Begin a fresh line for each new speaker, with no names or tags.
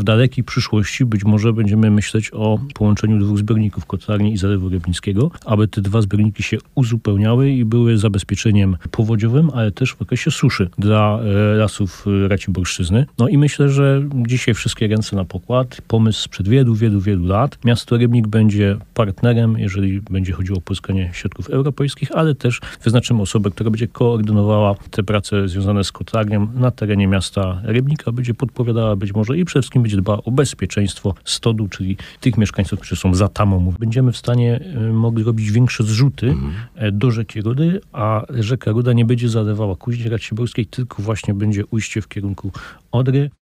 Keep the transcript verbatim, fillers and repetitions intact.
dalekiej przyszłości być może będziemy myśleć o połączeniu dwóch zbiorników, kotlarni i Zalewu Rybnickiego, aby te dwa zbiorniki się uzupełniały i były zabezpieczeniem powodziowym, ale też w okresie suszy dla e, lasów Raciborszczyzny. No i myślę, że dzisiaj wszystkie ręce na pokład. Pomysł sprzed wielu, wielu, wielu lat. Miasto Rybnik będzie partnerem, jeżeli będzie chodziło o pozyskanie środków europejskich, ale też wyznaczymy osobę, która będzie koordynowała te prace związane z kotlarnią na terenie miasta Rybnika, będzie podpowiadała być może i przede wszystkim będzie dbała o bezpieczeństwo stodu, czyli tych mieszkańców, którzy są za tamą. Będziemy w stanie y, mogli robić większe zrzuty mm. do rzeki Rudy, a rzeka Ruda nie będzie zalewała Kuźni Raciborskiej, tylko właśnie będzie ujście w kierunku Odry.